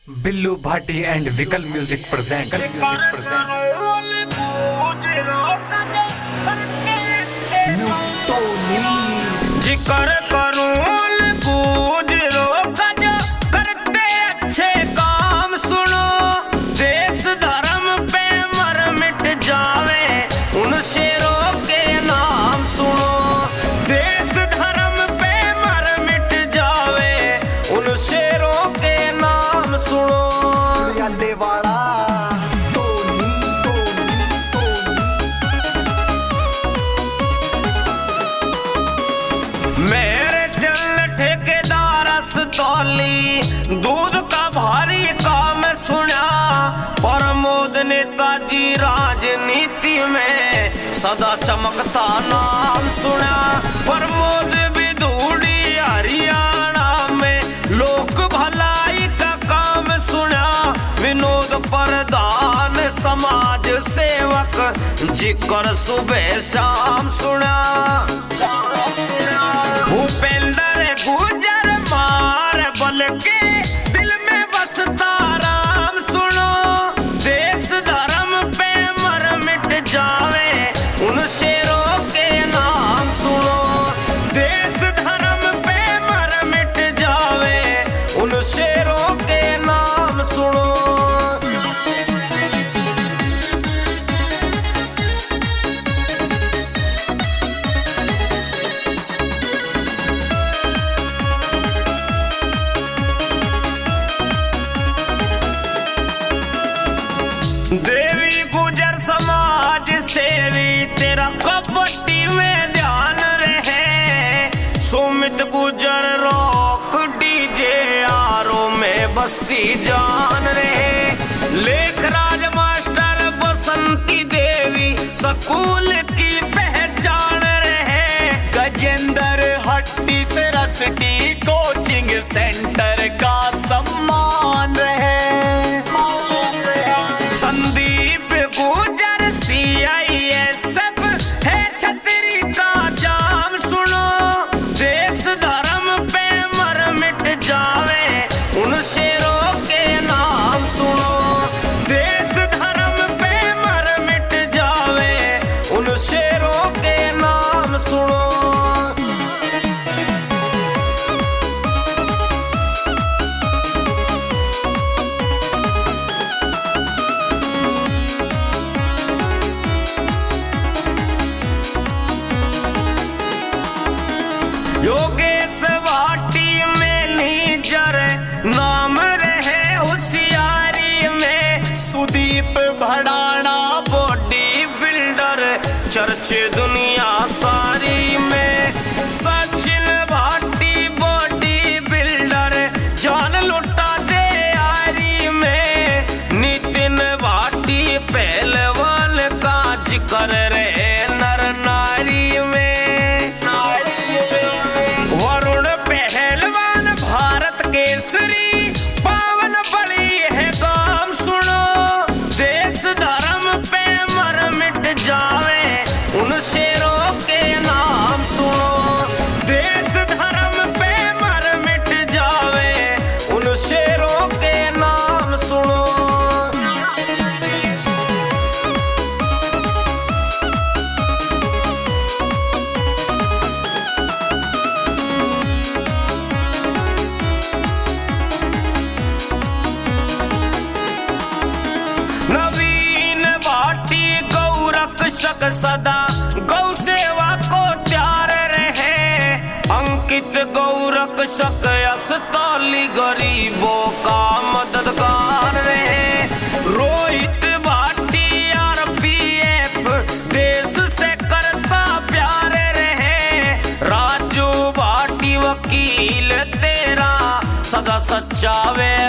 Billu Bhati and Vikal music present. जिक्र करूं कूद रोका जो करते अच्छे काम सुनो। देश धर्म पे मर मिट जावे उन शेरों के नाम सुनो। देश धर्म पे मर मिट जावे उन शेरों के नाम सुनो। वाला मेरे चल ठेकेदार तौली दूध का भारी काम सुना। प्रमोद नेताजी राजनीति में सदा चमकता नाम सुना। प्रमोद विधूड़ी हरियाणा में लोक भलाई का काम सुना। विनोद प्रधान समाज सेवक जिक्र सुबह शाम सुना। भूपेंद्र गुजर मार बल के दिल में बसता राम सुनो। देश धर्म पे मर मिट जावे उन शेरों के नाम सुनो। देश धर्म पे मर मिट जावे उन शेरों के नाम सुनो। देवी गुजर समाज सेवी तेरा कबड्डी में ध्यान रहे। सुमित गुजर रॉक डीजे आरो में बसती जान रहे। लेखराज मास्टर बसंती देवी स्कूल की पहचान रहे। गजेंद्र हट्टी से रसटी कोचिंग सेंटर का सम्मान रहे। संदीप गुजर CISF है छतरी का जाम सुनो। देश धर्म पे मर मिट जावे उन शेरों के नाम सुनो। देश धर्म पे मर मिट जावे उन शेरों के नाम सुनो। योगेश भाटी में नीजर नाम रहे होशियारी में। सुदीप भड़ाना बॉडी बिल्डर चर्चे दुनिया सारी में। सचिन भाटी बॉडी बिल्डर जान लुटा दे यारी में। नितिन भाटी पहलवान का जिक्र रहे नर नारी में। वरुण पहलवान भारत केसरी पावन बड़ी है काम सुनो। देश धर्म पे मर मिट जावे उन शेरों के नाम सुनो। देश धर्म पे मर मिट जावे उन शेरों के नाम सुनो। नवीन भाटी गौरक्षक सदा गौ सेवा को त्यार रहे। अंकित गौरक्षक अस्ताली गरीबों का मददगार रहे। रोहित भाटी RPF देश से करता प्यार रहे। राजू भाटी वकील तेरा सदा सच्चा वे